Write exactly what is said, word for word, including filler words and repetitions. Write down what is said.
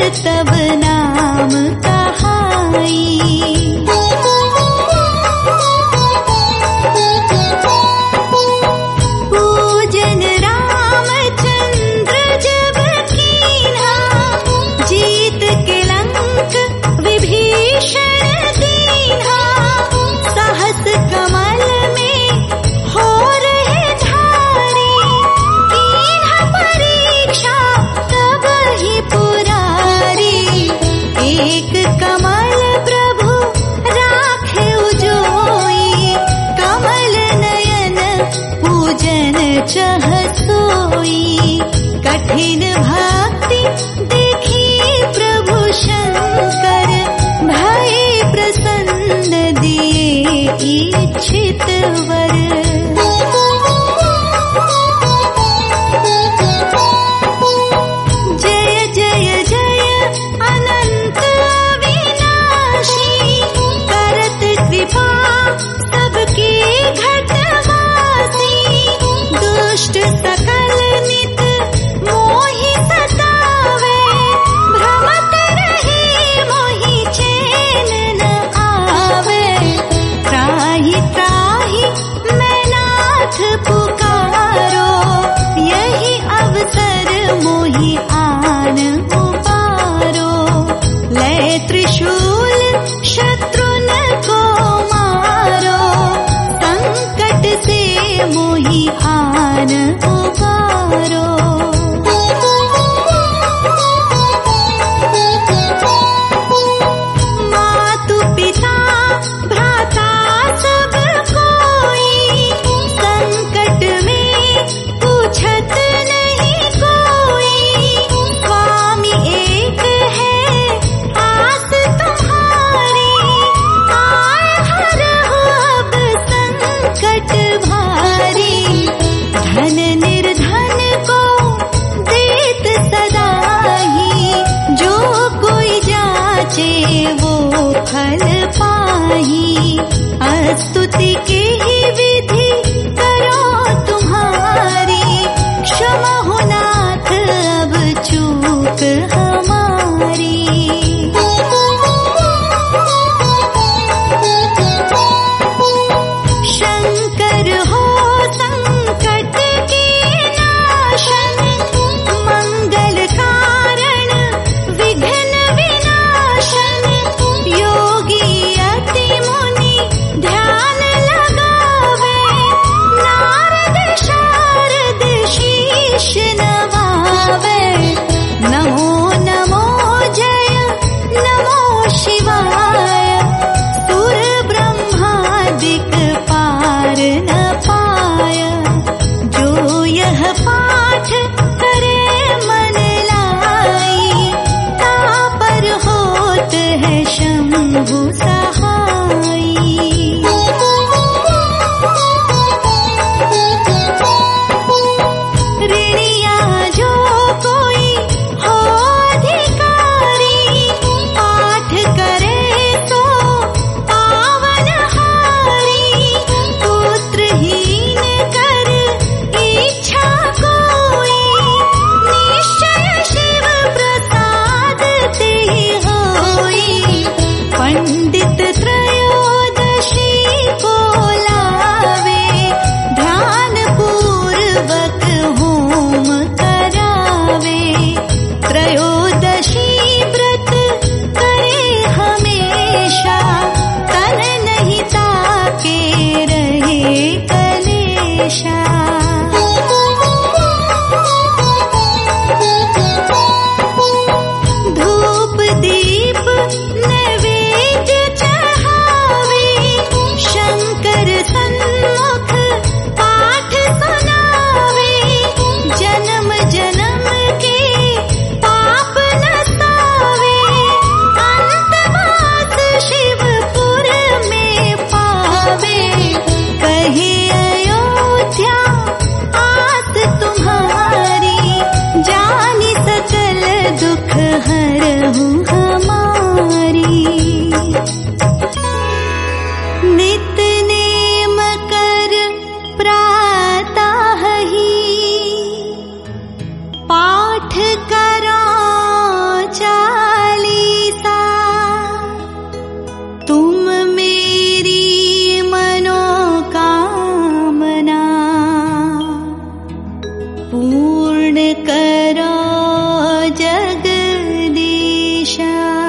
तब नाम कहाई। पूजन रामचंद्र जब कीन्हा, जीत के लंक विभीषण दीन्हा। सहस कमल में हो रहे धारी, कीन्हा परीक्षा तब ही पुरारी। एक कमल प्रभु राखे उजोई, कमल नयन पूजन चह सोई। कठिन भक्ति देखी प्रभु शंकर, भय प्रसन्न दिए इच्छित वर। जय जय जय अनंत अविनाशी, करत कृपा सबके घटवासी। दुष्ट सकल नित मोहि सतावे, भ्रमत रहे मोहि चैन न आवे। त्राहि त्राहि मैं नाथ पुकारो, यही अवसर मोहि आन उबारो। लय त्रिशूल शत्रुन को मारो, संकट से मोहि आन उबारो। मातु पिता भ्राता सब कोई, संकट में पूछत नहीं कोई। स्वामी एक है आस तुम्हारी, आए हरहु अब संकट भारी। धन निर्धन को देत सदाही, जो कोई जाचे वो फल पाही। स्तुति के ही विधि करो तुम्हारी, क्षमा हो नाथ अब चूक हमारी। शंकर हो संकट के नाशन, मंगल कारण विघ्न विनाशन। योगी अति मुनि ध्यान लगावे, नारद शारद शीश नवावे। नमो नमो जय नमो शिवाय, सुर ब्रह्मादिक पार न पाय। जो यह पाठ करे मन लाई, तापर होत है शंभु सहाई। ऋणिया जो कोई हो अधिकारी, पाठ करे तो पावन हारी। पुत्रहीन कर इच्छा कोई, निश्चय शिव प्रसाद ते होई। पंडित त्रयोदशी को लावे, ध्यान पूर्वक होम करावे। त्रयोदशी व्रत करे हमेशा, तन नहीं ताके रहे कलेशा। धूप दीप नैवेद्य चढ़ावे, शंकर सन्मुख पाठ सुनावे। जन्म जन्म के पाप नसावे, अंतवास शिवपुर में पावे। कहे अयोध्या आस तुम्हारी, जानी सकल दुख हरहु हमारी। दिशा।